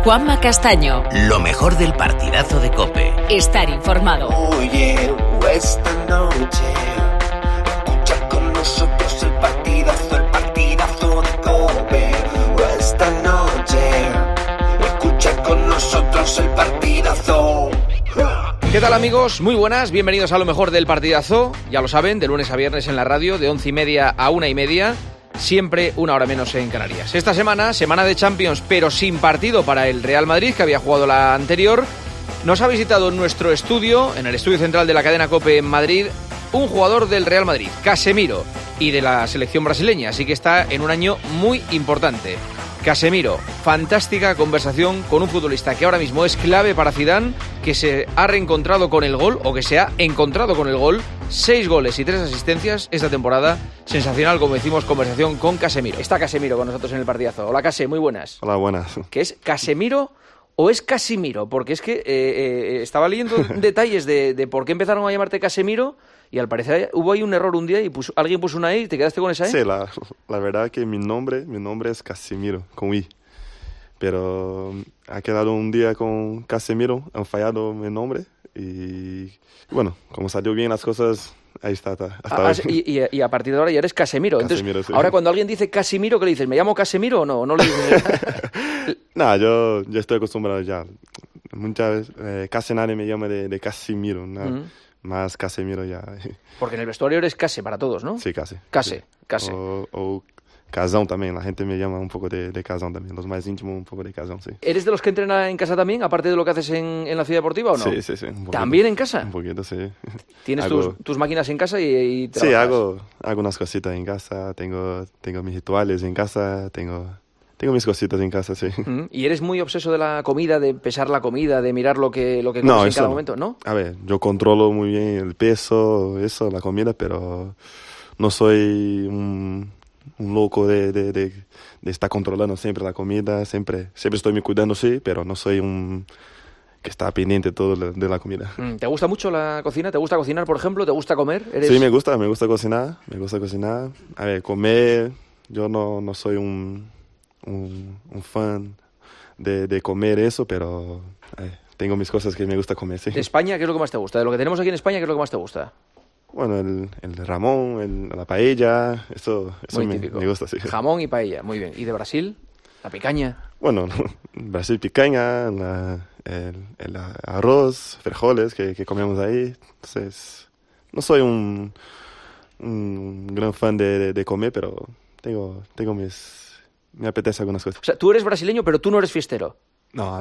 Juanma Castaño. Lo mejor del partidazo de COPE. Estar informado. Oye, esta noche escucha con nosotros el partidazo de COPE. Esta noche escucha con nosotros el partidazo. ¿Qué tal, amigos? Muy buenas, bienvenidos a lo mejor del partidazo. Ya lo saben, de lunes a viernes en la radio, de 11:30 a 1:30. Siempre una hora menos en Canarias. Esta semana de Champions, pero sin partido para el Real Madrid, que había jugado la anterior. Nos ha visitado en nuestro estudio, en el estudio central de la cadena COPE en Madrid, un jugador del Real Madrid, Casemiro, y de la selección brasileña, así que está en un año muy importante. Casemiro, fantástica conversación con un futbolista que ahora mismo es clave para Zidane, que se ha reencontrado con el gol, o que se ha encontrado con el gol. 6 goles y 3 asistencias esta temporada. Sensacional, como decimos, conversación con Casemiro. Está Casemiro con nosotros en el partidazo. Hola, Case, muy buenas. Hola, buenas. ¿Qué es Casemiro o es Casimiro? Porque es que estaba leyendo detalles de por qué empezaron a llamarte Casemiro y al parecer hubo ahí un error un día y alguien puso una E y te quedaste con esa E. Sí, la verdad que mi nombre es Casemiro, con I. Pero ha quedado un día con Casemiro, han fallado mi nombre y bueno, como salió bien las cosas, ahí está. Y a partir de ahora ya eres Casemiro. Casemiro, entonces, sí. Ahora cuando alguien dice Casimiro, ¿qué le dices? ¿Me llamo Casemiro o no? No le dices. No, yo estoy acostumbrado ya. Muchas veces casi nadie me llama de Casemiro, nada. Más Casemiro ya. Porque en el vestuario eres Case para todos, ¿no? Sí, Case. Case. O Casão también, la gente me llama un poco de Casão también, los más íntimos un poco de Casão, sí. ¿Eres de los que entrena en casa también, aparte de lo que haces en la ciudad deportiva o no? Sí. ¿También en casa? Un poquito, sí. ¿Tienes tus máquinas en casa y trabajas? Sí, hago unas cositas en casa, tengo mis rituales en casa, tengo mis cositas en casa, sí. ¿Y eres muy obseso de la comida, de pesar la comida, de mirar lo que comes en cada momento, no? A ver, yo controlo muy bien el peso, la comida, pero no soy un loco de estar controlando siempre la comida, siempre estoy me cuidando, sí, pero no soy un que está pendiente todo de la comida. ¿Te gusta mucho la cocina? ¿Te gusta cocinar, por ejemplo? ¿Te gusta comer? Sí, me gusta cocinar, A ver, comer, yo no soy un fan de comer eso, pero tengo mis cosas que me gusta comer, sí. ¿De España qué es lo que más te gusta? De lo que tenemos aquí en España, ¿qué es lo que más te gusta? Bueno, el Ramón, la paella, eso me gusta, sí. Jamón y paella, muy bien. ¿Y de Brasil? ¿La picaña? Bueno, Brasil picaña, el arroz, frijoles que comemos ahí. Entonces, no soy un gran fan de comer, pero me apetece algunas cosas. O sea, tú eres brasileño, pero tú no eres fiestero. No.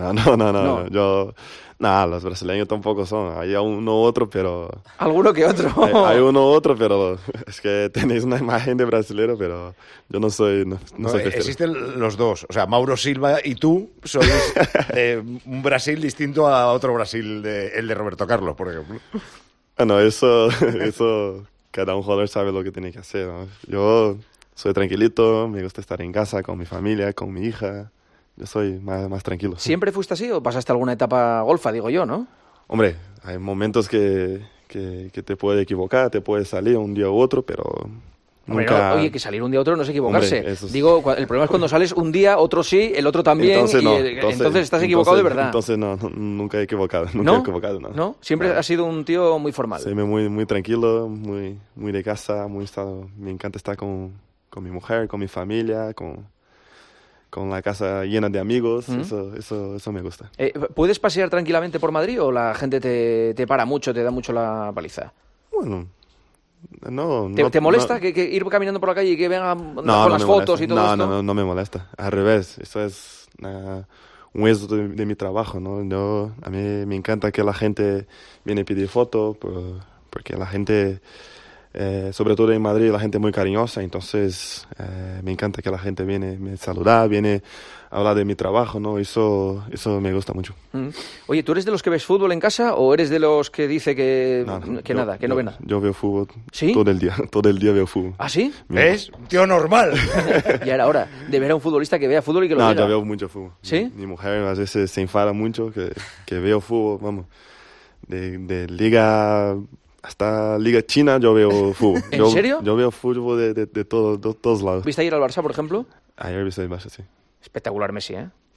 Los brasileños tampoco son. Hay uno u otro, pero... ¿Alguno que otro? Hay uno u otro, pero es que tenéis una imagen de brasilero, pero yo no soy fiestero. Existen los dos. O sea, Mauro Silva y tú sois un Brasil distinto a otro Brasil, el de Roberto Carlos, por ejemplo. Bueno, eso cada un jugador sabe lo que tiene que hacer, ¿no? Yo soy tranquilito, me gusta estar en casa con mi familia, con mi hija. Yo soy más tranquilo. ¿Siempre fuiste así o pasaste alguna etapa golfa, digo yo, no? Hombre, hay momentos que te puede equivocar, te puede salir un día u otro, pero nunca... No, oye, que salir un día u otro no es equivocarse. Hombre, es... Digo, el problema es cuando sales un día, otro sí, el otro también, entonces estás equivocado de verdad. Entonces nunca he equivocado, ¿No? Siempre has sido un tío muy formal. Sí, muy tranquilo, muy de casa, me encanta estar con mi mujer, con mi familia, con la casa llena de amigos, eso me gusta. ¿Puedes pasear tranquilamente por Madrid o la gente te para mucho, te da mucho la paliza? Bueno, no. ¿Te molesta que ir caminando por la calle y que vengan con las fotos y todo esto? No me molesta. Al revés, eso es un éxito de mi trabajo, ¿no? A mí me encanta que la gente viene a pedir fotos, porque la gente... sobre todo en Madrid la gente es muy cariñosa, entonces me encanta que la gente viene a saludar, viene a hablar de mi trabajo, ¿no? Eso me gusta mucho. Oye, ¿tú eres de los que ves fútbol en casa o eres de los que dice que no ve nada? Yo veo fútbol. ¿Sí? Todo el día veo fútbol. ¿Ah, sí? ¿Ves? Un tío normal. Ya era hora de ver a un futbolista que vea fútbol y que lo diga. Yo veo mucho fútbol. ¿Sí? Mi mujer a veces se enfada mucho que veo fútbol, vamos, de liga... Hasta Liga China yo veo fútbol. ¿En serio? Yo veo fútbol de todos lados. ¿Viste ayer al Barça, por ejemplo? Ayer viste el Barça, sí. Espectacular Messi, ¿eh?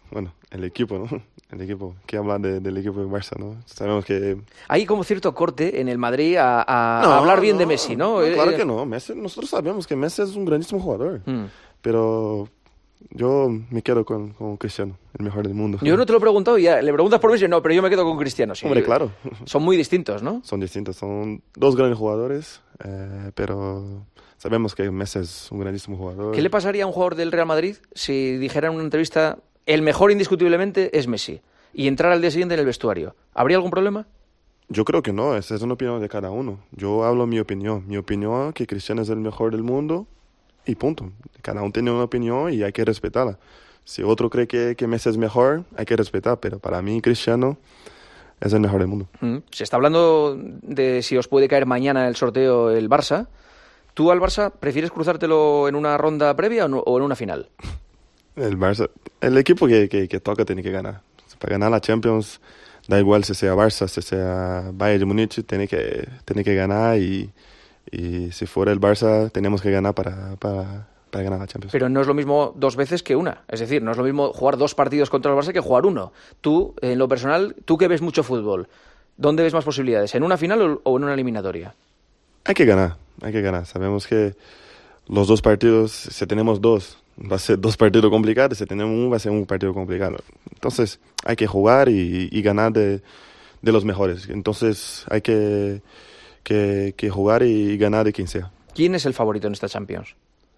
bueno, el equipo, ¿no? El equipo. ¿Qué hablar del equipo de Barça, no? Sabemos que... Hay como cierto corte en el Madrid a hablar bien de Messi, ¿no? Claro que no. Messi, nosotros sabemos que Messi es un grandísimo jugador. Pero yo me quedo con Cristiano, el mejor del mundo. Yo no te lo he preguntado y ya le preguntas por Messi, no, pero yo me quedo con Cristiano. Sí. Hombre, claro. Son muy distintos, ¿no? Son distintos. Son dos grandes jugadores, pero sabemos que Messi es un grandísimo jugador. ¿Qué le pasaría a un jugador del Real Madrid si dijera en una entrevista el mejor indiscutiblemente es Messi y entrar al día siguiente en el vestuario? ¿Habría algún problema? Yo creo que no, esa es una opinión de cada uno. Yo hablo mi opinión. Mi opinión es que Cristiano es el mejor del mundo y punto. Cada uno tiene una opinión y hay que respetarla. Si otro cree que Messi es mejor, hay que respetar, pero para mí Cristiano es el mejor del mundo. Se está hablando de si os puede caer mañana el sorteo el Barça. ¿Tú al Barça prefieres cruzártelo en una ronda previa o en una final? El Barça, el equipo que toca tiene que ganar. Para ganar la Champions, da igual si sea Barça, si sea Bayern de Múnich, tiene que ganar y si fuera el Barça, tenemos que ganar para ganar la Champions. Pero no es lo mismo dos veces que una. Es decir, no es lo mismo jugar dos partidos contra el Barça que jugar uno. Tú, en lo personal, tú que ves mucho fútbol, ¿dónde ves más posibilidades? ¿En una final o en una eliminatoria? Hay que ganar. Sabemos que los dos partidos, si tenemos dos, va a ser dos partidos complicados, si tenemos uno, va a ser un partido complicado. Entonces, hay que jugar y ganar de los mejores. Entonces, hay que jugar y ganar de quien sea. ¿Quién es el favorito en esta Champions?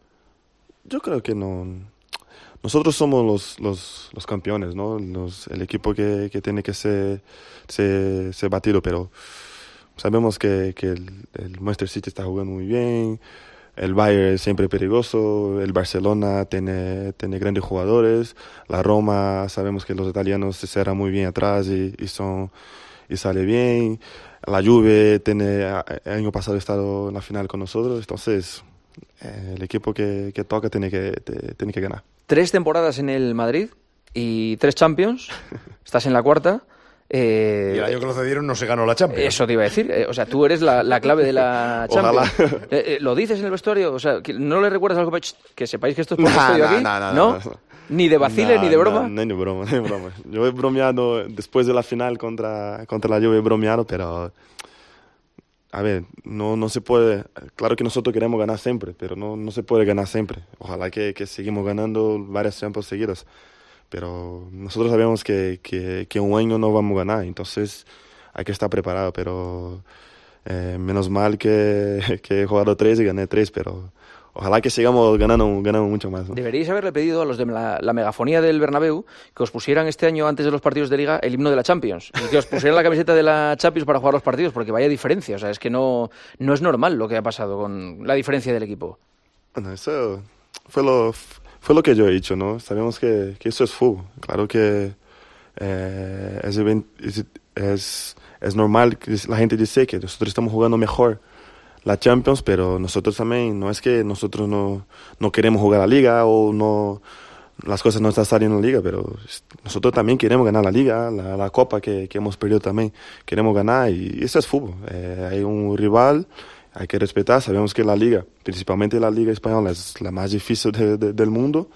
Yo creo que no. Nosotros somos los campeones, ¿no? El equipo que tiene que ser batido, pero sabemos que el Manchester City está jugando muy bien, el Bayern es siempre peligroso, el Barcelona tiene grandes jugadores, la Roma, sabemos que los italianos se cerran muy bien atrás y sale bien, la Juve el año pasado ha estado en la final con nosotros, entonces el equipo que toca tiene que ganar. 3 temporadas en el Madrid y 3 Champions, estás en la cuarta. Y el año que lo cedieron no se ganó la Champions. Eso te iba a decir. O sea, tú eres la clave de la Champions. ¿Lo dices en el vestuario? O sea, ¿no le recuerdas algo? Que sepáis que esto es por estoy aquí. No. ¿Ni de vacile, ni de broma? No, ni broma. Yo he bromeado después de la final contra la Juve, he bromeado, pero... A ver, no se puede... Claro que nosotros queremos ganar siempre, pero no se puede ganar siempre. Ojalá que seguimos ganando varias Champions seguidas. Pero nosotros sabemos que un año no vamos a ganar, entonces hay que estar preparado. Pero menos mal que he jugado 3 y gané 3, pero ojalá que sigamos ganando mucho más, ¿no? Deberíais haberle pedido a los de la megafonía del Bernabéu que os pusieran este año, antes de los partidos de Liga, el himno de la Champions. Y que os pusieran la camiseta de la Champions para jugar los partidos, porque vaya diferencia. O sea, es que no es normal lo que ha pasado con la diferencia del equipo. Bueno, eso fue lo que yo he dicho, ¿no? Sabemos que eso es fútbol. Claro que es normal que la gente dice que nosotros estamos jugando mejor la Champions, pero nosotros también, no es que nosotros no queremos jugar la Liga o no, las cosas no están saliendo en la Liga, pero nosotros también queremos ganar la Liga, la Copa que hemos perdido también, queremos ganar y eso es fútbol. Hay un rival, hay que respetar, sabemos que la Liga, principalmente la Liga Española, es la más difícil del mundo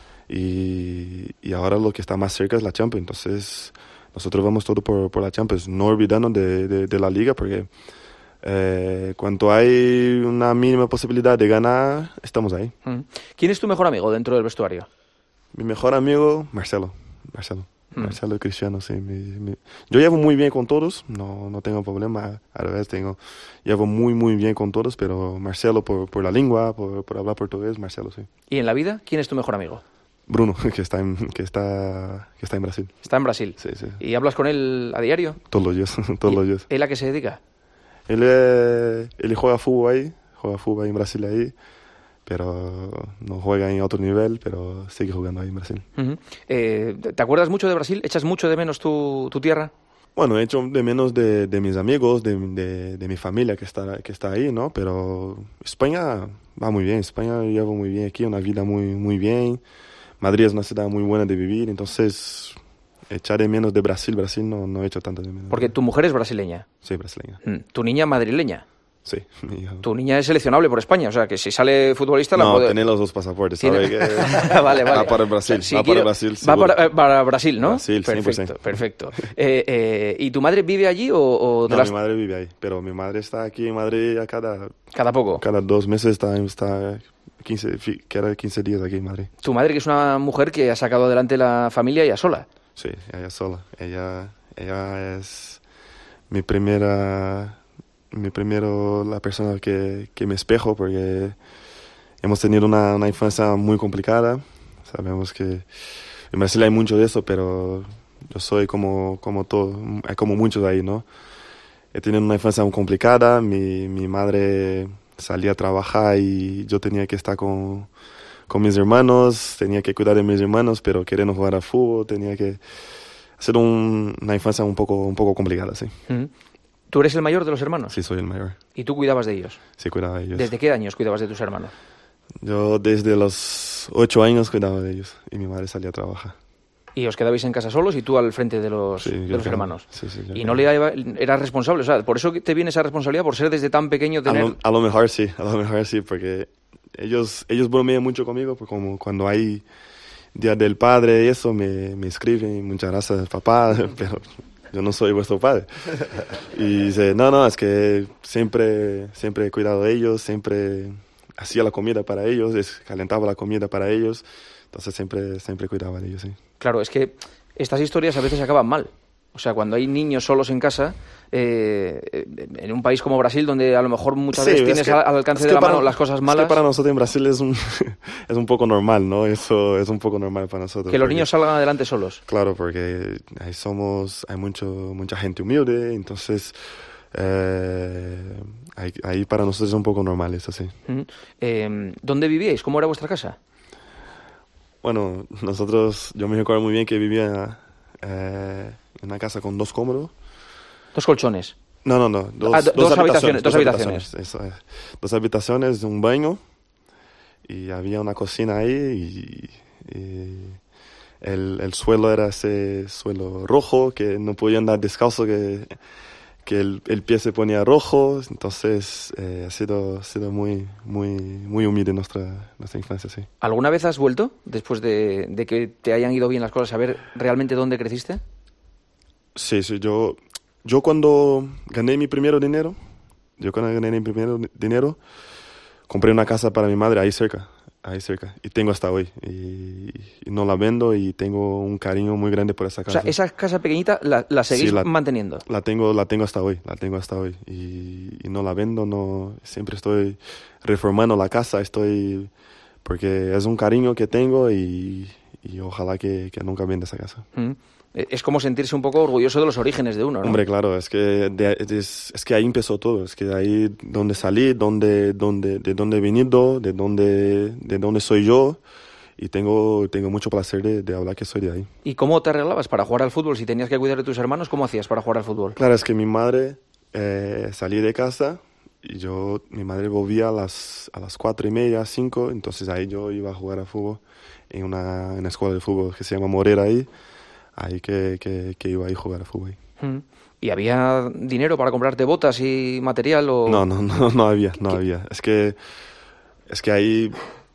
y ahora lo que está más cerca es la Champions, entonces nosotros vamos todo por la Champions, no olvidando de la Liga porque cuando hay una mínima posibilidad de ganar, estamos ahí. ¿Quién es tu mejor amigo dentro del vestuario? Mi mejor amigo, Marcelo y Cristiano, sí. Yo llevo muy bien con todos, no tengo problema, al revés, llevo muy bien con todos, pero Marcelo por la lengua, por hablar portugués, Marcelo, sí. ¿Y en la vida, quién es tu mejor amigo? Bruno, que está en Brasil. ¿Está en Brasil? Sí. ¿Y hablas con él a diario? Todos los días. ¿Él a qué se dedica? Él juega fútbol ahí en Brasil ahí, pero no juega en otro nivel, pero sigue jugando ahí en Brasil. ¿Te acuerdas mucho de Brasil? ¿Echas mucho de menos tu tierra? Bueno, echo de menos de mis amigos, de mi familia que está ahí, ¿no? Pero España va muy bien, España lleva muy bien aquí, una vida muy bien. Madrid es una ciudad muy buena de vivir, entonces echar de menos de Brasil no he hecho tanto de menos. Porque tu mujer es brasileña. Sí, brasileña. ¿Tu niña madrileña? Sí, mi hija. Tu niña es seleccionable por España, o sea, que si sale futbolista la No, puede... tiene los dos pasaportes, Tiene- ¿sabe? Que Vale. Va para Brasil, Si va quiero- para Brasil. Va seguro. para Brasil, ¿no? Brasil, 100%. Perfecto. ¿Y tu madre vive allí o te No, las... mi madre vive ahí, pero mi madre está aquí en Madrid a cada poco? cada 2 meses, está 15 días aquí en Madrid. Tu madre, que es una mujer que ha sacado adelante la familia ella sola. Sí, ella sola. Ella es mi primera, la persona que me espejo, porque hemos tenido una infancia muy complicada. Sabemos que en Brasil hay mucho de eso, pero yo soy como todo, hay como muchos ahí, ¿no? He tenido una infancia muy complicada, mi madre salía a trabajar y yo tenía que estar con mis hermanos, tenía que cuidar de mis hermanos, pero queriendo jugar al fútbol, tenía que hacer una infancia un poco complicada, sí. Ujú. ¿Tú eres el mayor de los hermanos? Sí, soy el mayor. ¿Y tú cuidabas de ellos? Sí, cuidaba de ellos. ¿Desde qué años cuidabas de tus hermanos? Yo desde los 8 años cuidaba de ellos y mi madre salía a trabajar. Y os quedabais en casa solos y tú al frente de los, Sí, yo de los quedaba- hermanos. sí, yo Y no quedaba. eras responsable, o sea, por eso te viene esa responsabilidad, por ser desde tan pequeño tener... A lo mejor sí, porque ellos bromean mucho conmigo, porque como cuando hay Día del Padre y eso, me escriben, muchas gracias papá, pero yo no soy vuestro padre. Y dice, no, es que siempre he cuidado de ellos, siempre hacía la comida para ellos, calentaba la comida para ellos, entonces siempre cuidaba de ellos, sí. Claro, es que estas historias a veces acaban mal. O sea, cuando hay niños solos en casa, en un país como Brasil, donde a lo mejor muchas Sí, veces es tienes que- al alcance es de que la para- mano las cosas Es malas, que para nosotros en Brasil es un poco normal, ¿no? Eso es un poco normal para nosotros. que los porque- niños salgan adelante solos. Claro, porque hay mucha gente humilde, entonces ahí para nosotros es un poco normal eso, sí. Ujú. ¿Dónde vivíais? ¿Cómo era vuestra casa? Bueno, yo me recuerdo muy bien que vivía en una casa con 2 cómodos. 2 colchones. No, dos habitaciones, dos habitaciones. Eso es. 2 habitaciones, un baño y había una cocina ahí y el suelo era ese suelo rojo que no podía andar descalzo, que el pie se ponía rojo, entonces ha sido muy humilde nuestra infancia, sí. ¿Alguna vez has vuelto, después de que te hayan ido bien las cosas, a ver realmente dónde creciste? Sí, yo cuando gané mi primer dinero, compré una casa para mi madre ahí cerca, y tengo hasta hoy, y no la vendo y tengo un cariño muy grande por esa O casa. sea, esa casa pequeñita la seguís Sí, manteniendo. La tengo hasta hoy, y no la vendo, no, siempre estoy reformando la casa, porque es un cariño que tengo y ojalá que nunca venda esa casa. Ujú. Es como sentirse un poco orgulloso de los orígenes de uno, ¿no? Hombre, claro, es que ahí empezó todo, es que ahí donde salí, de dónde he venido, de dónde soy yo, y tengo mucho placer de hablar que soy de ahí. ¿Y cómo te arreglabas para jugar al fútbol? Si tenías que cuidar de tus hermanos, ¿cómo hacías para jugar al fútbol? Claro, es que mi madre salí de casa y mi madre volvía a las 4:30, 5, entonces ahí yo iba a jugar al fútbol en una escuela de fútbol que se llama Morera ahí que iba a ir a jugar al fútbol. Ujú. ¿Y había dinero para comprarte botas y material? O... No había. Es que ahí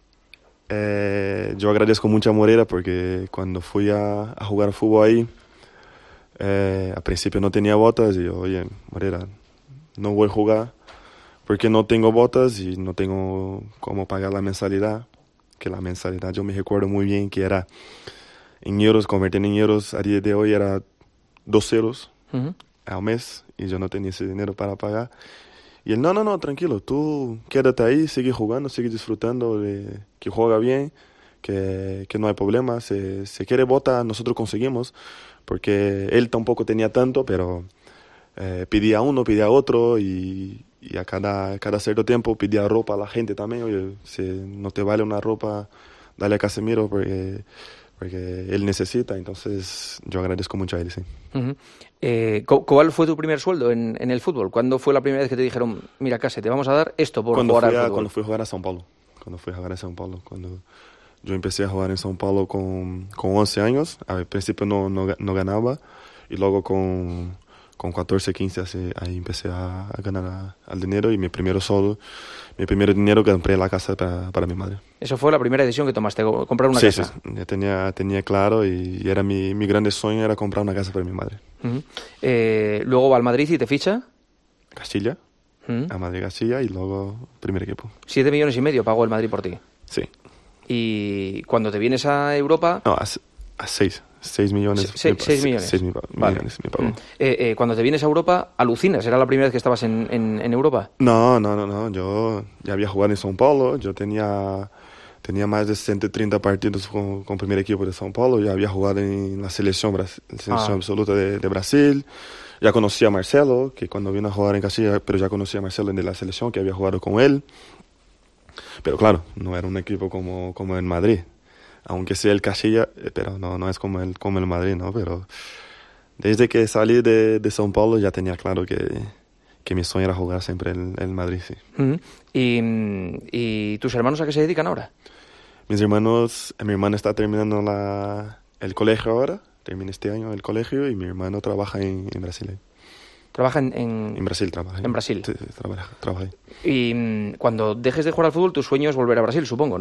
yo agradezco mucho a Morera porque cuando fui a jugar fútbol ahí, al principio no tenía botas y yo, oye, Morera, no voy a jugar porque no tengo botas y no tengo cómo pagar la mensalidad. Que la mensalidad yo me recuerdo muy bien que era en euros, convertir en euros a día de hoy era 2 euros Ujú. al mes y yo no tenía ese dinero para pagar. Y él, no, tranquilo, tú quédate ahí, sigue jugando, sigue disfrutando de que juega bien, que no hay problema. Si quiere bota, nosotros conseguimos, porque él tampoco tenía tanto, pero pedía a uno, pedía a otro y a cada cierto tiempo pedía ropa a la gente también. Oye, si no te vale una ropa, dale a Casemiro porque él necesita, entonces yo agradezco mucho a él, sí. Ujú. ¿Cuál fue tu primer sueldo en el fútbol? ¿Cuándo fue la primera vez que te dijeron, mira, Case, te vamos a dar esto por jugar al fútbol? Cuando fui a jugar a São Paulo. Cuando yo empecé a jugar en São Paulo con 11 años, al principio no ganaba, y luego con con 14, 15, ahí empecé a ganar al dinero y mi primer dinero que compré la casa para mi madre. Eso fue la primera decisión que tomaste, comprar una casa. Sí, ya tenía claro y era mi grande sueño era comprar una casa para mi madre. Uh-huh. Luego va al Madrid y te ficha. Castilla, a Madrid Castilla y luego primer equipo. 7,5 millones pagó el Madrid por ti. Sí. Y cuando te vienes a Europa... No, a 6 millones. 6 millones. 6 millones me pagó. Cuando te vienes a Europa, alucinas. ¿Era la primera vez que estabas en Europa? No. Yo ya había jugado en São Paulo. Yo tenía más de 130 partidos con primer equipo de São Paulo. Ya había jugado en la selección absoluta de Brasil. Ya conocía a Marcelo, que cuando vino a jugar en Castilla, pero ya conocía a Marcelo de la selección, que había jugado con él. Pero claro, no era un equipo como en Madrid. Aunque sea el Castilla, pero no es como el Madrid, ¿no? Pero desde que salí de São Paulo ya tenía claro que mi sueño era jugar siempre en Madrid, sí. Uh-huh. ¿Y tus hermanos a qué se dedican ahora? Mi hermana está terminando el colegio ahora, termina este año el colegio y mi hermano trabaja en Brasil. ¿Trabaja en Brasil? Trabaja. ¿En Brasil? Sí, trabaja ahí. Y cuando dejes de jugar al fútbol, tu sueño es volver a Brasil, supongo.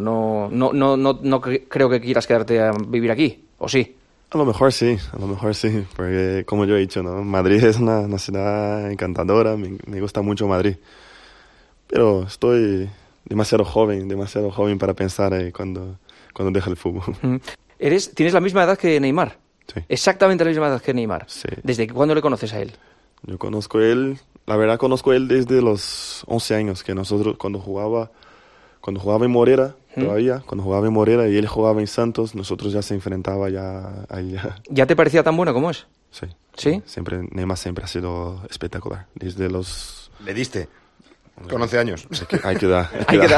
No creo que quieras quedarte a vivir aquí, ¿o sí? A lo mejor sí, porque como yo he dicho, ¿no? Madrid es una ciudad encantadora, me gusta mucho Madrid. Pero estoy demasiado joven para pensar cuando deje el fútbol. ¿Tienes la misma edad que Neymar? Sí. Exactamente la misma edad que Neymar. Sí. ¿Desde cuándo le conoces a él? Yo conozco a él desde los 11 años, que nosotros cuando jugaba en Morera, cuando jugaba en Morera y él jugaba en Santos, nosotros ya se enfrentaba ahí. ¿Ya te parecía tan bueno como es? Sí. ¿Sí? Neymar siempre ha sido espectacular. Desde los... ¿Le diste? Con 11 años. Hay que dar.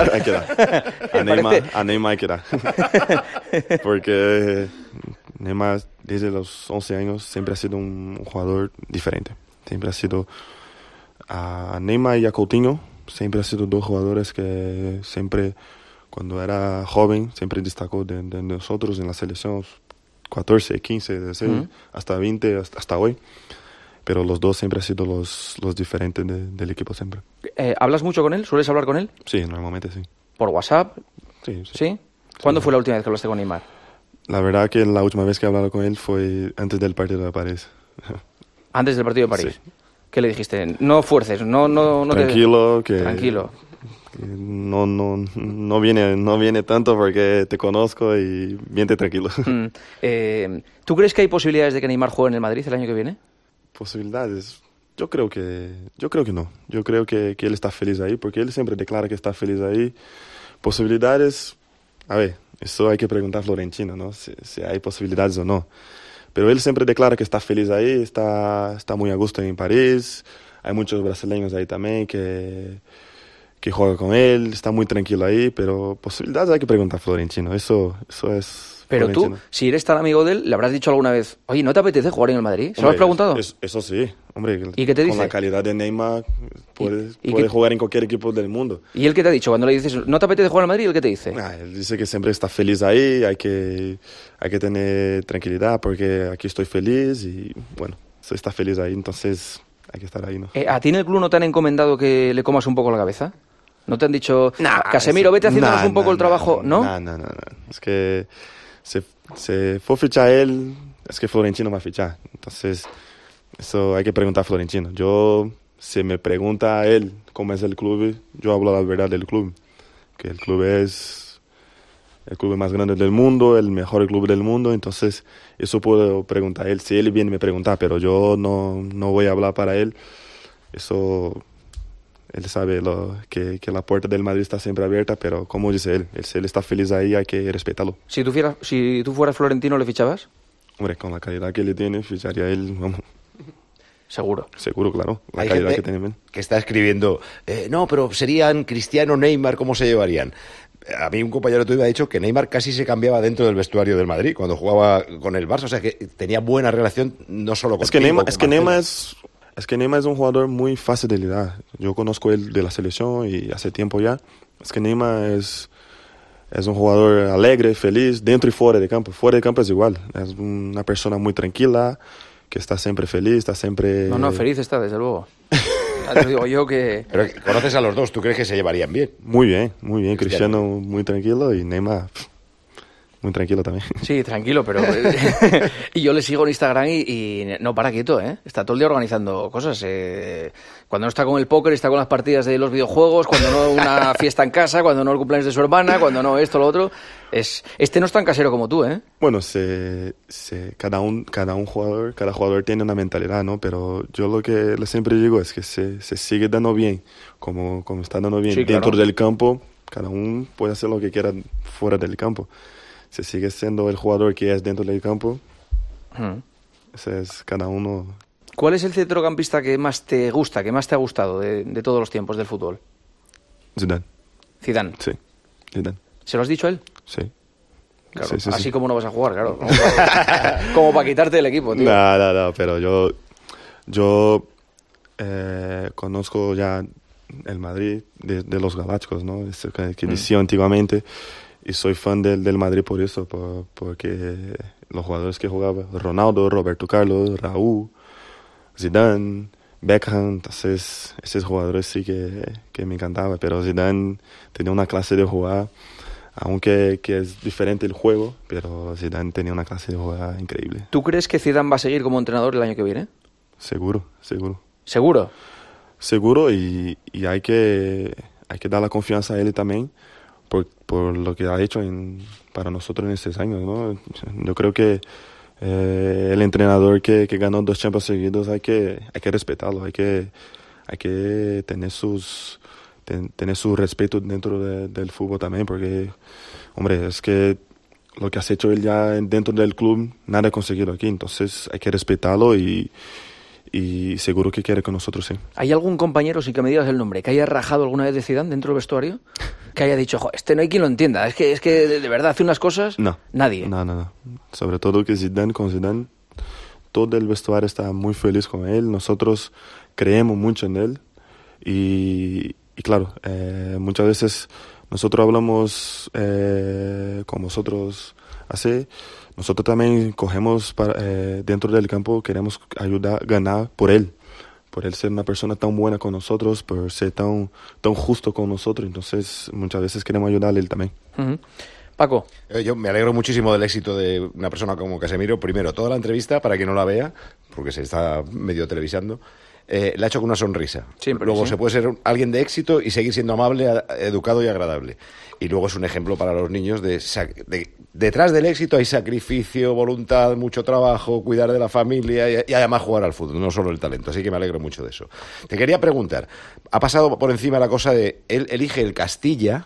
A Neymar hay que dar. Porque Neymar desde los 11 años siempre ha sido un jugador diferente. Siempre ha sido a Neymar y a Coutinho, siempre ha sido dos jugadores que siempre, cuando era joven, siempre destacó de nosotros en la selección, 14, 15, 16, hasta 20, hasta hoy. Pero los dos siempre han sido los diferentes del equipo siempre. ¿Hablas mucho con él? ¿Sueles hablar con él? Sí, normalmente sí. ¿Por WhatsApp? Sí. ¿Cuándo fue la última vez que hablaste con Neymar? La verdad que la última vez que he hablado con él fue antes del partido de París. Antes del partido de París. Sí. ¿Qué le dijiste? No fuerces, no tranquilo, tranquilo. Que no viene tanto porque te conozco y viente tranquilo. ¿Tú crees que hay posibilidades de que Neymar juegue en el Madrid el año que viene? Posibilidades. Yo creo que no. Yo creo que él está feliz ahí porque él siempre declara que está feliz ahí. Posibilidades, a ver, eso hay que preguntar a Florentino, ¿no? Si hay posibilidades o no. Pero él siempre declara que está feliz ahí, está muy a gusto en París. Hay muchos brasileños ahí también que juegan con él, está muy tranquilo ahí, pero posibilidades hay que preguntar a Florentino, eso es... Pero Florentino. Tú, si eres tan amigo de él, le habrás dicho alguna vez, oye, ¿no te apetece jugar en el Madrid? ¿Se lo has preguntado? Eso sí, hombre. ¿Y qué te dice? Con la calidad de Neymar puede ¿Y jugar en cualquier equipo del mundo. ¿Y él qué te ha dicho? Cuando le dices, ¿no te apetece jugar en el Madrid? ¿Él qué te dice? Él dice que siempre está feliz ahí, hay que tener tranquilidad porque aquí estoy feliz y, bueno, está feliz ahí, entonces hay que estar ahí, ¿no? ¿A ti en el club no te han encomendado que le comas un poco la cabeza? ¿No te han dicho, Casemiro, vete haciéndonos un poco el trabajo? ¿No? No. Es que se fue a fichar él, es que Florentino va a fichar. Entonces, eso hay que preguntar a Florentino. Si me pregunta a él cómo es el club, yo hablo la verdad del club. Que el club es el club más grande del mundo, el mejor club del mundo. Entonces, eso puedo preguntar a él. Si él viene me pregunta, pero yo no voy a hablar para él. Eso... Él sabe que la puerta del Madrid está siempre abierta, pero como dice él, si él está feliz ahí hay que respetarlo. Si tú fueras Florentino, ¿le fichabas? Hombre, con la calidad que él tiene, ficharía a él, vamos. Seguro, claro. La Hay calidad gente que tiene. que está escribiendo, no, pero serían Cristiano, Neymar, ¿cómo se llevarían? A mí un compañero tuyo me ha dicho que Neymar casi se cambiaba dentro del vestuario del Madrid cuando jugaba con el Barça, o sea que tenía buena relación no solo con Es que Neymar es un jugador muy fácil de lidiar. Yo conozco él de la selección y hace tiempo ya. Es que Neymar es un jugador alegre, feliz, dentro y fuera de campo. Fuera de campo es igual. Es una persona muy tranquila, que está siempre feliz, está siempre... No, feliz está, desde luego. Ya te digo yo que... Pero conoces a los dos, ¿tú crees que se llevarían bien? Muy bien. Cristiano muy tranquilo y Neymar muy tranquilo también. Sí, tranquilo, pero... y yo le sigo en Instagram y no para quieto, ¿eh? Está todo el día organizando cosas. Cuando no está con el póker, está con las partidas de los videojuegos, cuando no una fiesta en casa, cuando no el cumpleaños de su hermana, cuando no esto, lo otro. Este no es tan casero como tú, ¿eh? Bueno, cada jugador tiene una mentalidad, ¿no? Pero yo lo que siempre digo es que se sigue dando bien, como está dando bien, sí, dentro, claro, del campo. Cada uno puede hacer lo que quiera fuera del campo. Se sigue siendo el jugador que es dentro del campo. Ese es cada uno. ¿Cuál es el centrocampista que más te gusta, que más te ha gustado de todos los tiempos del fútbol? Zidane. Sí, Zidane. ¿Se lo has dicho a él? Sí. Claro, sí. Así como no vas a jugar, claro. Como para quitarte del equipo, tío. No, pero yo conozco ya el Madrid de los Galácticos, ¿no? Que decía antiguamente. Y soy fan del Madrid por eso, porque los jugadores que jugaban, Ronaldo, Roberto Carlos, Raúl, Zidane, Beckham, entonces esos jugadores sí que me encantaban, pero Zidane tenía una clase de jugar, aunque que es diferente el juego, pero Zidane tenía una clase de jugar increíble. ¿Tú crees que Zidane va a seguir como entrenador el año que viene? Seguro. ¿Seguro? Seguro, y hay que dar la confianza a él también, por lo que ha hecho para nosotros en estos años, ¿no? Yo creo que el entrenador que ganó 2 Champions seguidos hay que respetarlo, hay que tener su respeto dentro del fútbol también, porque, hombre, es que lo que has hecho él ya dentro del club, nada ha conseguido aquí, entonces hay que respetarlo y seguro que quiere con nosotros, sí. ¿Hay algún compañero, sin que me digas el nombre, que haya rajado alguna vez de Zidane dentro del vestuario? Que haya dicho, este no hay quien lo entienda, es que de verdad hace unas cosas... No. Nadie. No. Sobre todo que con Zidane, todo el vestuario está muy feliz con él, nosotros creemos mucho en él y claro, muchas veces nosotros hablamos con vosotros así. Nosotros también cogemos dentro del campo, queremos ayudar, ganar por él ser una persona tan buena con nosotros, por ser tan justo con nosotros, entonces muchas veces queremos ayudarle él también. Uh-huh. Paco. Yo me alegro muchísimo del éxito de una persona como Casemiro. Primero, toda la entrevista, para quien no la vea, porque se está medio televisando, la ha hecho con una sonrisa. Siempre, luego sí. Se puede ser alguien de éxito y seguir siendo amable, educado y agradable. Y luego es un ejemplo para los niños detrás del éxito hay sacrificio, voluntad, mucho trabajo, cuidar de la familia y además jugar al fútbol, no solo el talento. Así que me alegro mucho de eso. Te quería preguntar, ha pasado por encima la cosa de él elige el Castilla,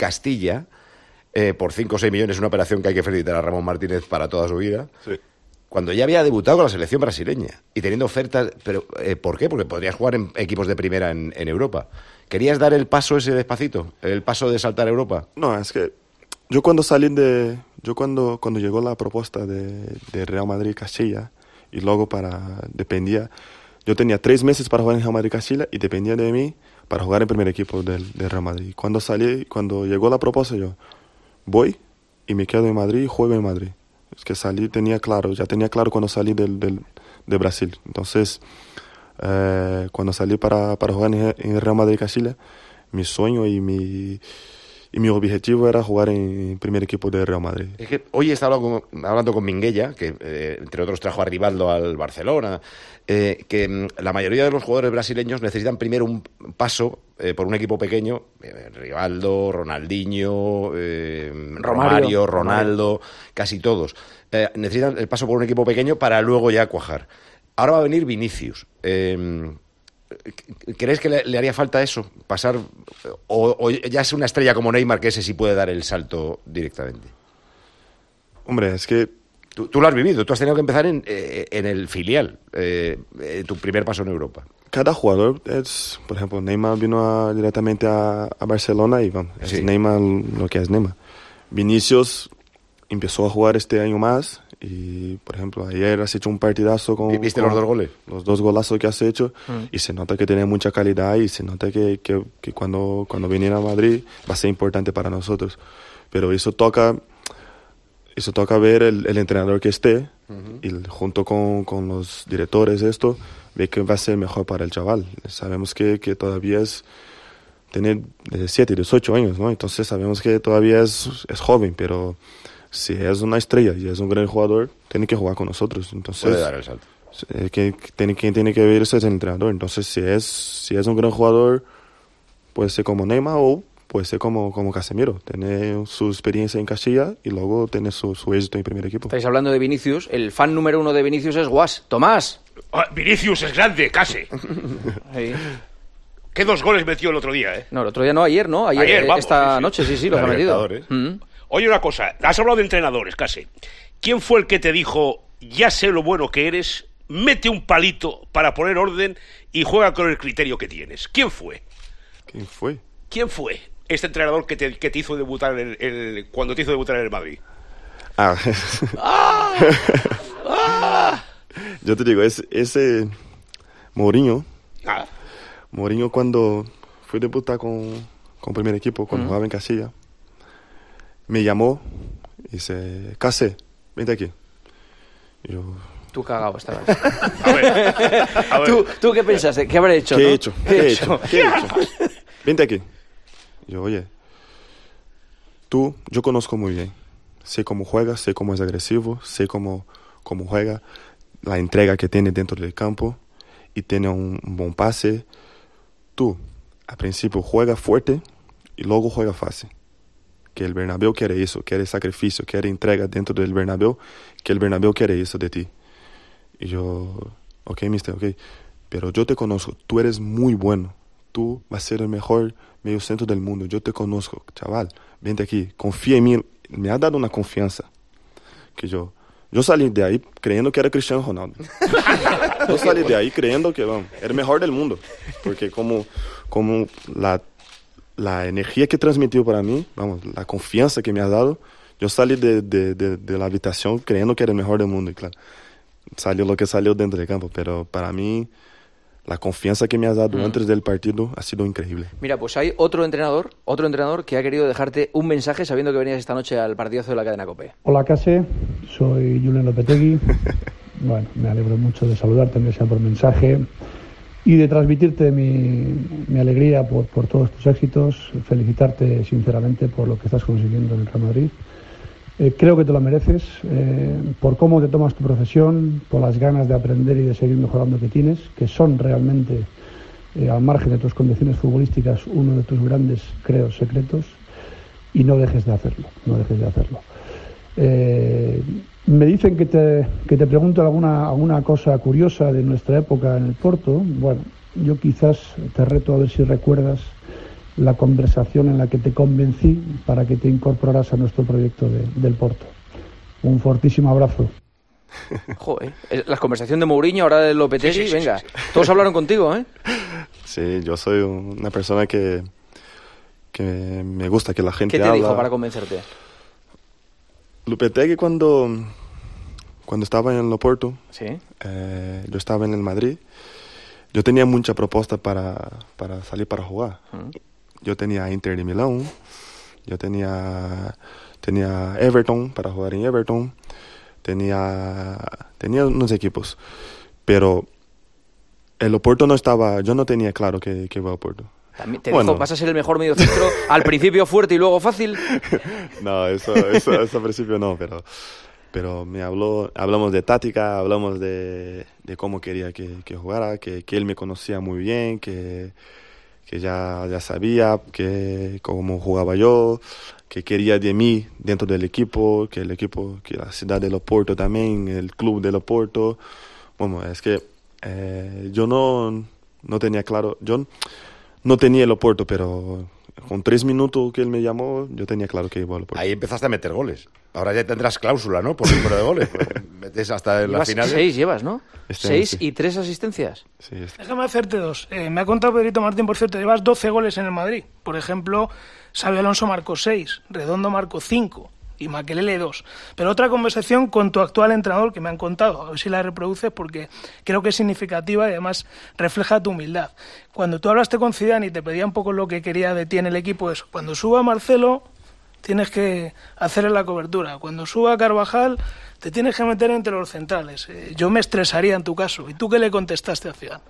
por 5 o 6 millones, una operación que hay que felicitar a Ramón Martínez para toda su vida. Sí. Cuando ya había debutado con la selección brasileña y teniendo ofertas, pero ¿por qué? Porque podrías jugar en equipos de primera en Europa. ¿Querías dar el paso ese despacito? ¿El paso de saltar a Europa? No, es que yo cuando llegó la propuesta de Real Madrid Castilla y luego dependía, yo tenía 3 meses para jugar en Real Madrid Castilla y dependía de mí para jugar en primer equipo del Real Madrid. Cuando llegó la propuesta yo voy y me quedo en Madrid y juego en Madrid. Es que ya tenía claro cuando salí de Brasil. Entonces, cuando salí para jugar en Real Madrid Castilla, mi sueño y mi objetivo era jugar en el primer equipo de Real Madrid. Es que hoy he estado hablando con Minguella, que entre otros trajo a Rivaldo al Barcelona, que la mayoría de los jugadores brasileños necesitan primero un paso por un equipo pequeño, Rivaldo, Ronaldinho, Romario, Ronaldo, casi todos. Necesitan el paso por un equipo pequeño para luego ya cuajar. Ahora va a venir Vinicius. ¿Crees que le haría falta eso? Pasar o ya es una estrella como Neymar, que ese sí puede dar el salto directamente. Hombre, es que tú lo has vivido, tú has tenido que empezar en el filial, tu primer paso en Europa. Cada jugador por ejemplo, Neymar vino directamente a Barcelona y vamos, es Neymar lo que es Neymar. Vinicius empezó a jugar este año más y, por ejemplo, ayer has hecho un partidazo con... ¿Viste los 2 goles? Los 2 golazos que has hecho y se nota que tiene mucha calidad y se nota que cuando viniera a Madrid va a ser importante para nosotros. Pero eso toca eso toca ver el entrenador que esté y junto con los directores ve que va a ser mejor para el chaval. Sabemos que todavía tiene 17, 18 años, ¿no? Entonces sabemos que todavía es joven, pero si es una estrella y es un gran jugador, tiene que jugar con nosotros. Entonces, puede dar el salto. Quien tiene que ver eso es el entrenador. Entonces, si es un gran jugador, puede ser como Neymar o puede ser como Casemiro. Tiene su experiencia en Castilla y luego tiene su éxito en primer equipo. Estáis hablando de Vinicius. El fan número 1 de Vinicius es Guas. Tomás. Vinicius es grande, casi. Sí. ¿Qué 2 goles metió el otro día, eh? No, el otro día no, ayer, ¿no? Ayer vamos, esta noche, sí, los ha metido. Oye, una cosa, has hablado de entrenadores, casi. ¿Quién fue el que te dijo, ya sé lo bueno que eres, mete un palito para poner orden y juega con el criterio que tienes? ¿Quién fue? ¿Quién fue este entrenador que te hizo debutar cuando te hizo debutar en el Madrid? Yo te digo, ese Mourinho. Mourinho, cuando fui a debutar con primer equipo, cuando jugaba en Castilla, me llamó y dice, Case, vente aquí. Y yo... Tú cagado estabas. A ver. ¿Tú qué pensaste? ¿Qué habré hecho? ¿Qué ¿no? he hecho? Vente aquí. Yo, oye, yo conozco muy bien. Sé cómo juega, sé cómo es agresivo, sé cómo juega, la entrega que tiene dentro del campo y tiene un buen pase. Tú, al principio, juega fuerte y luego juega fácil. Que el Bernabéu quiere eso, quiere sacrificio, quiere entrega dentro del Bernabéu, que el Bernabéu quiere eso de ti. Y yo, ok, mister, ok, pero yo te conozco, tú eres muy bueno, tú vas a ser el mejor medio centro del mundo, yo te conozco, chaval, vente aquí, confía en mí, me ha dado una confianza, que yo salí de ahí creyendo que era Cristiano Ronaldo. Yo salí de ahí creyendo que, vamos, era el mejor del mundo, porque como la energía que transmitió para mí, vamos, la confianza que me ha dado, yo salí de la habitación creyendo que era el mejor del mundo, y claro, salió lo que salió dentro del campo, pero para mí la confianza que me has dado antes del partido ha sido increíble. Mira, pues hay otro entrenador que ha querido dejarte un mensaje sabiendo que venías esta noche al partidazo de la cadena COPE. Hola, Case, soy Julen Lopetegui. Bueno, me alegro mucho de saludarte, aunque sea por mensaje, y de transmitirte mi alegría por todos tus éxitos, felicitarte sinceramente por lo que estás consiguiendo en el Real Madrid. Creo que te lo mereces, por cómo te tomas tu profesión, por las ganas de aprender y de seguir mejorando que tienes, que son realmente, al margen de tus condiciones futbolísticas, uno de tus grandes, creo, secretos, y no dejes de hacerlo. Me dicen que te pregunto alguna cosa curiosa de nuestra época en el Porto. Bueno, yo quizás te reto a ver si recuerdas la conversación en la que te convencí para que te incorporaras a nuestro proyecto del Porto. Un fortísimo abrazo. Joder, la conversación de Mourinho, ahora de Lopetegui, venga, todos hablaron contigo, ¿eh? Sí, yo soy una persona que me gusta que la gente habla. ¿Qué te dijo para convencerte? Lopetegui cuando estaba en el Oporto, ¿sí? Yo estaba en el Madrid, yo tenía mucha propuesta para salir para jugar. Yo tenía Inter de Milán, yo tenía Everton para jugar en Everton, tenía unos equipos, pero el Oporto no estaba, yo no tenía claro que iba a Oporto. ¿Te dijo, vas a ser el mejor mediocentro, al principio fuerte y luego fácil? No, eso al principio no, pero hablamos de táctica, hablamos de cómo quería que jugara, que él me conocía muy bien, que ya sabía cómo jugaba yo, que quería de mí dentro del equipo, que la ciudad de Oporto también, el club de Oporto. Bueno, es que yo no tenía claro, yo no tenía el Oporto, pero con 3 minutos que él me llamó, yo tenía claro que iba al Oporto. Ahí empezaste a meter goles. Ahora ya tendrás cláusula, ¿no? Por número de goles. Pues metes hasta en la final. 6 llevas, ¿no? 6 sí. y 3 asistencias. Sí, Déjame hacerte 2. Me ha contado Pedrito Martín, por cierto, llevas 12 goles en el Madrid. Por ejemplo, Xabi Alonso marcó 6, Redondo marcó 5 y Makelele 2. Pero otra conversación con tu actual entrenador que me han contado, a ver si la reproduces porque creo que es significativa y además refleja tu humildad. Cuando tú hablaste con Zidane y te pedía un poco lo que quería de ti en el equipo, es cuando suba Marcelo, tienes que hacerle la cobertura. Cuando suba Carvajal, te tienes que meter entre los centrales. Yo me estresaría en tu caso. ¿Y tú qué le contestaste a Zidane?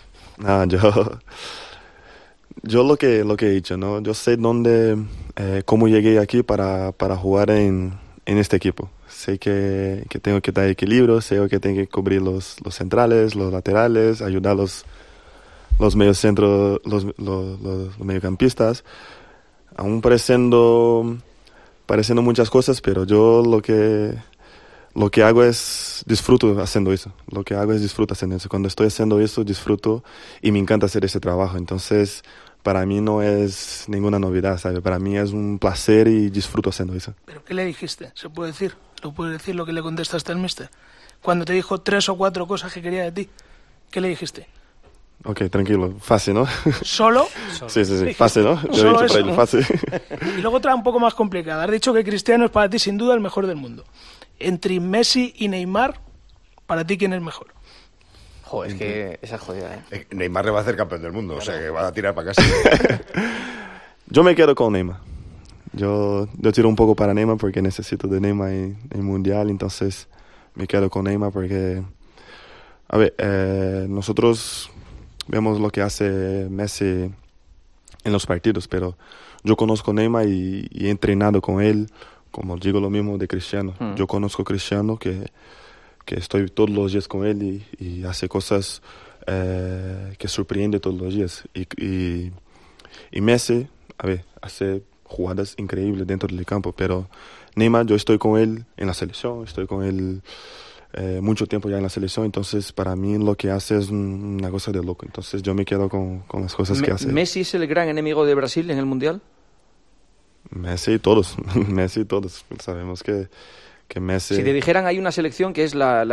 Yo lo que he dicho, ¿no? Yo sé cómo llegué aquí para jugar en este equipo. Sé que tengo que dar equilibrio, sé que tengo que cubrir los centrales, los laterales, ayudar los mediocentros, los mediocampistas, aún pareciendo muchas cosas, pero yo lo que hago es disfruto haciendo eso. Cuando estoy haciendo eso, disfruto y me encanta hacer ese trabajo. Entonces, para mí no es ninguna novedad, ¿sabes? Para mí es un placer y disfruto haciendo eso. ¿Pero qué le dijiste? ¿Se puede decir? ¿Lo puedes decir lo que le contestaste al míster? Cuando te dijo 3 o 4 cosas que quería de ti, ¿qué le dijiste? Ok, tranquilo, fácil, ¿no? ¿Solo? Sí, fácil, ¿no? Yo he dicho para él, fácil. Y luego otra un poco más complicada. Has dicho que Cristiano es para ti sin duda el mejor del mundo. Entre Messi y Neymar, ¿para ti quién es mejor? Joder, es que esa es jodida, ¿eh? Neymar le va a hacer campeón del mundo, claro. O sea que va a tirar para casa. Yo me quedo con Neymar. Yo tiro un poco para Neymar porque necesito de Neymar en el Mundial, entonces me quedo con Neymar porque, a ver, nosotros vemos lo que hace Messi en los partidos, pero yo conozco a Neymar y he entrenado con él, como digo lo mismo de Cristiano. Yo conozco a Cristiano que estoy todos los días con él y hace cosas que sorprende todos los días. Y Messi, a ver, hace jugadas increíbles dentro del campo, pero Neymar, yo estoy con él en la selección, estoy con él mucho tiempo ya en la selección, entonces para mí lo que hace es una cosa de loco, entonces yo me quedo con las cosas que hace. ¿Messi es el gran enemigo de Brasil en el Mundial? Messi todos, sabemos que Messi... Si te dijeran hay una selección que es la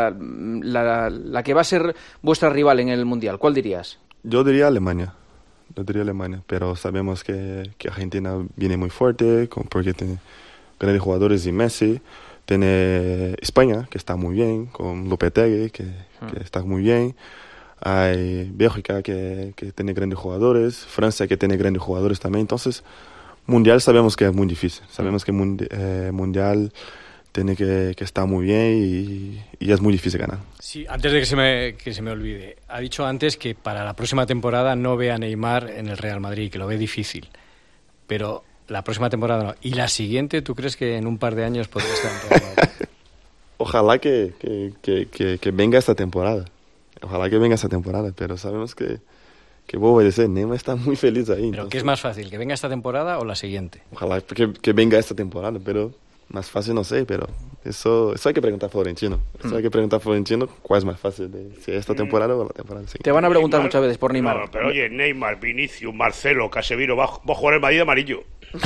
que va a ser vuestra rival en el Mundial, ¿cuál dirías? Yo diría Alemania, pero sabemos que Argentina viene muy fuerte porque tiene grandes jugadores y Messi. Tiene España, que está muy bien, con Lopetegui, que está muy bien. Hay Bélgica, que tiene grandes jugadores. Francia, que tiene grandes jugadores también. Entonces, Mundial sabemos que es muy difícil. Sabemos que Mundial tiene que estar muy bien y es muy difícil ganar. Sí, antes de que se me olvide, ha dicho antes que para la próxima temporada no ve a Neymar en el Real Madrid, que lo ve difícil. Pero la próxima temporada no. ¿Y la siguiente, tú crees que en un par de años podría estar en Real Madrid? Ojalá que venga esta temporada. Ojalá que venga esta temporada, pero sabemos que vuelvo a decir, Neymar está muy feliz ahí. ¿Pero entonces, qué es más fácil, que venga esta temporada o la siguiente? Ojalá que venga esta temporada, pero más fácil no sé, pero eso hay que preguntar a Florentino. Hay que preguntar a Florentino cuál es más fácil, si esta temporada o la temporada siguiente. Te van a preguntar muchas veces por Neymar. No, pero oye, Neymar, Vinicius, Marcelo, Casemiro, va a jugar el Madrid de amarillo.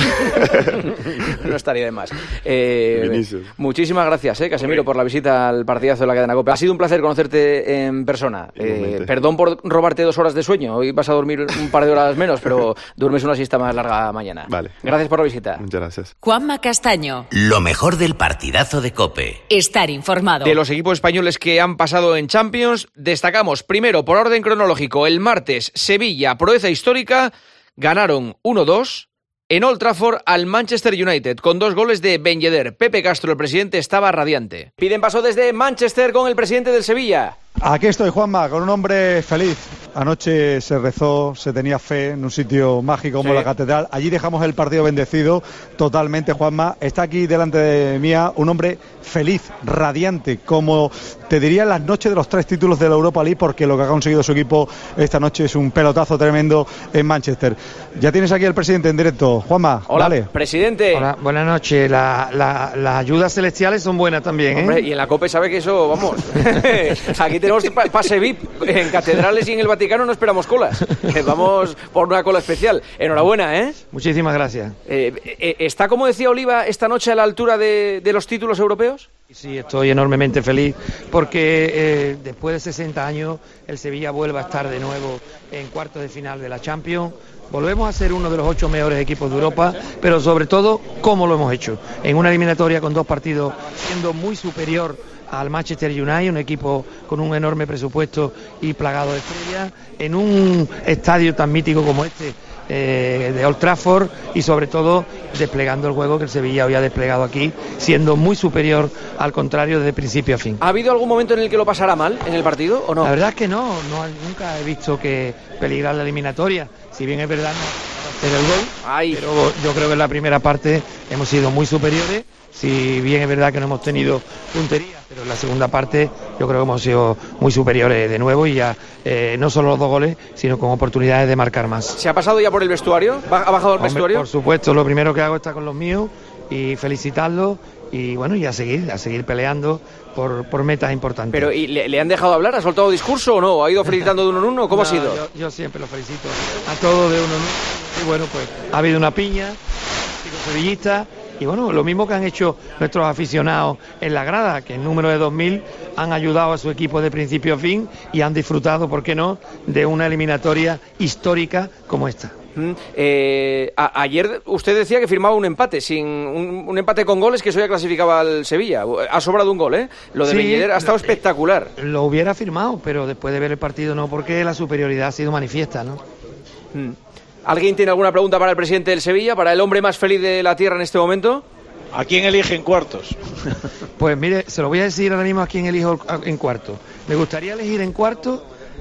No estaría de más. Muchísimas gracias, Casemiro, por la visita al partidazo de la cadena COPE. Ha sido un placer conocerte en persona. Perdón por robarte 2 horas de sueño. Hoy vas a dormir un par de horas menos, pero duermes una siesta más larga mañana. Vale. Gracias por la visita. Muchas gracias. Juanma Castaño. Lo mejor del partidazo de COPE. Estar informado. De los equipos españoles que han pasado en Champions, destacamos primero, por orden cronológico, el martes, Sevilla, proeza histórica, ganaron 1-2 en Old Trafford al Manchester United, con 2 goles de Ben Yedder. Pepe Castro, el presidente, estaba radiante. Piden paso desde Manchester con el presidente del Sevilla. Aquí estoy, Juanma, con un hombre feliz. Anoche se rezó, se tenía fe en un sitio mágico como la Catedral. Allí dejamos el partido bendecido totalmente, Juanma. Está aquí delante de mía un hombre feliz, radiante, como te diría en las noches de los 3 títulos de la Europa League, porque lo que ha conseguido su equipo esta noche es un pelotazo tremendo en Manchester. Ya tienes aquí al presidente en directo. Juanma, hola, dale. Presidente. Hola, buenas noches. Las ayudas celestiales son buenas también, ¿eh? Hombre, y en la COPE sabe que eso, vamos, aquí tenemos pase VIP en catedrales y en el Vaticano no esperamos colas. Vamos por una cola especial. Enhorabuena, ¿eh? Muchísimas gracias. ¿Está, como decía Oliva, esta noche a la altura de los títulos europeos? Sí, estoy enormemente feliz porque después de 60 años el Sevilla vuelve a estar de nuevo en cuartos de final de la Champions. Volvemos a ser uno de los 8 mejores equipos de Europa, pero sobre todo, ¿cómo lo hemos hecho? En una eliminatoria con 2 partidos siendo muy superior al Manchester United, un equipo con un enorme presupuesto y plagado de estrellas, en un estadio tan mítico como este, de Old Trafford y sobre todo desplegando el juego que el Sevilla había desplegado aquí, siendo muy superior al contrario desde principio a fin. ¿Ha habido algún momento en el que lo pasara mal en el partido o no? La verdad es que no, nunca he visto que peligrar la eliminatoria, si bien es verdad no hacer el gol, pero yo creo que en la primera parte hemos sido muy superiores. Si bien es verdad que no hemos tenido puntería, pero en la segunda parte yo creo que hemos sido muy superiores de nuevo y ya no solo los 2 goles, sino con oportunidades de marcar más. ¿Se ha pasado ya por el vestuario? ¿Ha bajado el vestuario? Por supuesto, lo primero que hago es estar con los míos y felicitarlos y bueno, y a seguir peleando por metas importantes. Pero ¿y le han dejado hablar? ¿Ha soltado discurso o no? ¿Ha ido felicitando de uno en uno? ¿Cómo ha sido? Yo siempre los felicito a todos de uno en uno y bueno, pues ha habido una piña, chicos sevillistas. Y bueno, lo mismo que han hecho nuestros aficionados en la grada, que en número de 2.000 han ayudado a su equipo de principio a fin y han disfrutado, ¿por qué no?, de una eliminatoria histórica como esta. Ayer usted decía que firmaba un empate, un empate con goles, que eso ya clasificaba al Sevilla. Ha sobrado un gol, ¿eh? Lo de Ben Yedder ha estado espectacular. Lo hubiera firmado, pero después de ver el partido no, porque la superioridad ha sido manifiesta, ¿no? ¿Alguien tiene alguna pregunta para el presidente del Sevilla, para el hombre más feliz de la tierra en este momento? ¿A quién elige en cuartos? Pues mire, se lo voy a decir ahora mismo a quién elijo en cuarto. Me gustaría elegir en cuarto,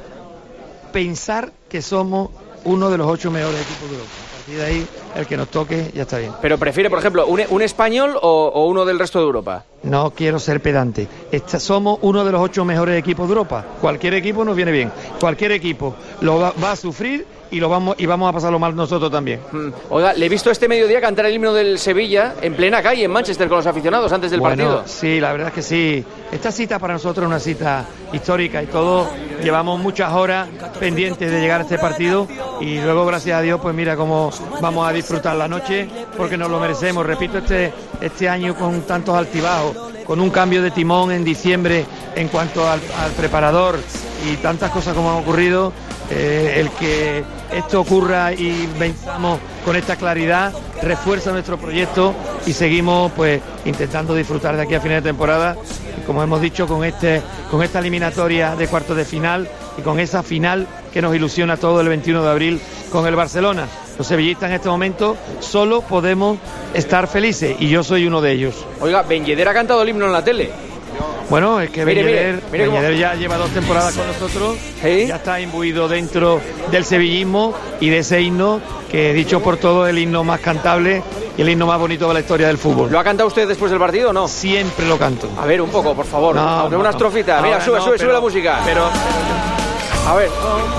pensar que somos uno de los 8 mejores equipos de Europa. A partir de ahí, el que nos toque ya está bien. ¿Pero prefiere, por ejemplo, un español o uno del resto de Europa? No quiero ser pedante. Somos uno de los 8 mejores equipos de Europa. Cualquier equipo nos viene bien. Cualquier equipo lo va a sufrir y vamos a pasarlo mal nosotros también. Oiga, le he visto este mediodía cantar el himno del Sevilla en plena calle en Manchester con los aficionados antes del partido. Sí, la verdad es que sí. Esta cita para nosotros es una cita histórica y todos llevamos muchas horas pendientes de llegar a este partido y luego, gracias a Dios, pues mira cómo vamos a disfrutar la noche porque nos lo merecemos. Repito, este año con tantos altibajos, con un cambio de timón en diciembre en cuanto al preparador y tantas cosas como han ocurrido, el que esto ocurra y venzamos con esta claridad refuerza nuestro proyecto y seguimos pues intentando disfrutar de aquí a final de temporada, como hemos dicho, con esta eliminatoria de cuartos de final y con esa final que nos ilusiona todo el 21 de abril con el Barcelona. Los sevillistas en este momento solo podemos estar felices y yo soy uno de ellos. Oiga, Ben Yedder ha cantado el himno en la tele. Bueno, es que Ben Yedder ya lleva 2 temporadas con nosotros, ya está imbuido dentro del sevillismo y de ese himno que, dicho por todos, es el himno más cantable y el himno más bonito de la historia del fútbol. ¿Lo ha cantado usted después del partido o no? Siempre lo canto. A ver, un poco, por favor, aunque una estrofita. Mira, sube la música. A ver,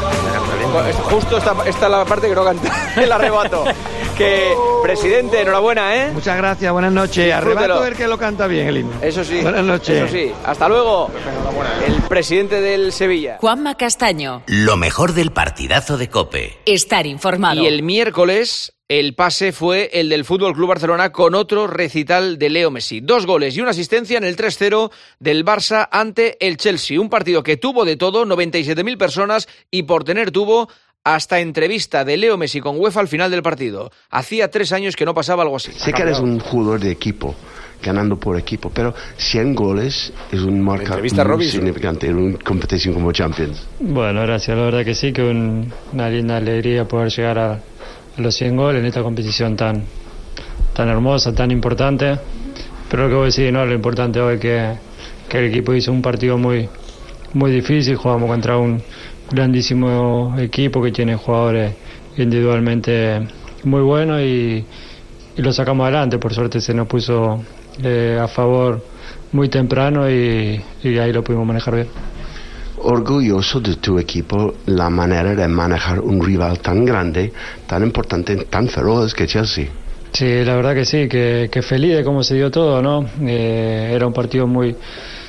justo esta es la parte que no canta, el arrebato. Que, presidente, enhorabuena, ¿eh? Muchas gracias, buenas noches. Arrebato el que lo canta bien, el himno. Eso sí. Buenas noches. Eso sí. Hasta luego. El presidente del Sevilla. Juanma Castaño. Lo mejor del partidazo de COPE. Estar informado. Y el miércoles el pase fue el del Fútbol Club Barcelona con otro recital de Leo Messi. 2 goles y una asistencia en el 3-0 del Barça ante el Chelsea. Un partido que tuvo de todo, 97.000 personas y por tener tuvo hasta entrevista de Leo Messi con UEFA al final del partido. Hacía 3 años que no pasaba algo así. Sé que eres un jugador de equipo, ganando por equipo, pero 100 goles es un marca muy significante en una competición como Champions. Bueno, gracias, la verdad que sí, que una linda alegría poder llegar a los 100 goles en esta competición tan hermosa, tan importante. Pero lo que voy a decir, ¿no? Lo importante hoy es que el equipo hizo un partido muy difícil, jugamos contra un grandísimo equipo que tiene jugadores individualmente muy buenos y lo sacamos adelante. Por suerte se nos puso a favor muy temprano y ahí lo pudimos manejar bien. Orgulloso de tu equipo, la manera de manejar un rival tan grande, tan importante, tan feroz que Chelsea. Sí, la verdad que sí, que feliz de cómo se dio todo, ¿no? Era un partido muy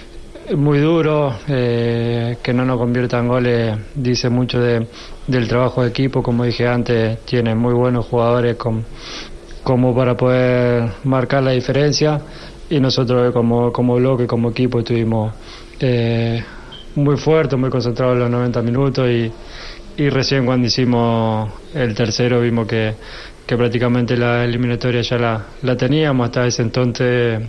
duro, que no nos conviertan goles dice mucho del trabajo de equipo. Como dije antes, tiene muy buenos jugadores como para poder marcar la diferencia y nosotros como bloque, como equipo estuvimos muy fuertes, muy concentrados en los 90 minutos y recién cuando hicimos el tercero vimos que prácticamente la eliminatoria ya la teníamos. Hasta ese entonces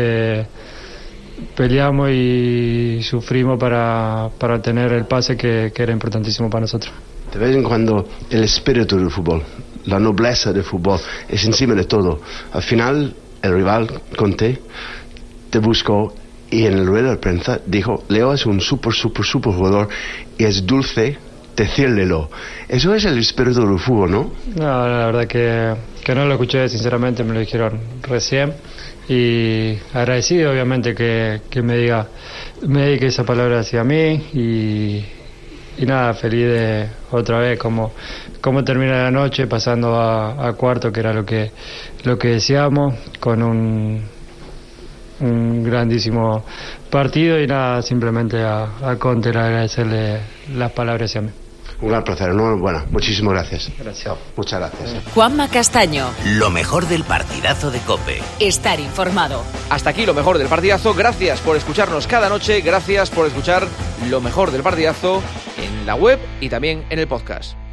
peleamos y sufrimos para tener el pase que era importantísimo para nosotros. De vez en cuando el espíritu del fútbol la nobleza del fútbol es encima de todo. Al final, el rival, Conte, te buscó y en el rueda de prensa dijo: Leo es un super jugador y es dulce decírlelo. Eso es el espíritu del fútbol, ¿no? No, la verdad que no lo escuché, sinceramente, me lo dijeron recién. Y agradecido, obviamente, que me dedique esa palabra hacia mí. Y nada, feliz de otra vez cómo termina la noche, pasando a cuarto, que era lo que deseamos, con un grandísimo partido. Y nada, simplemente a Conte agradecerle las palabras hacia mí. Un gran placer, enhorabuena. Muchísimas gracias. Gracias. Muchas gracias. Juanma Castaño. Lo mejor del partidazo de COPE. Estar informado. Hasta aquí lo mejor del partidazo. Gracias por escucharnos cada noche. Gracias por escuchar lo mejor del partidazo en la web y también en el podcast.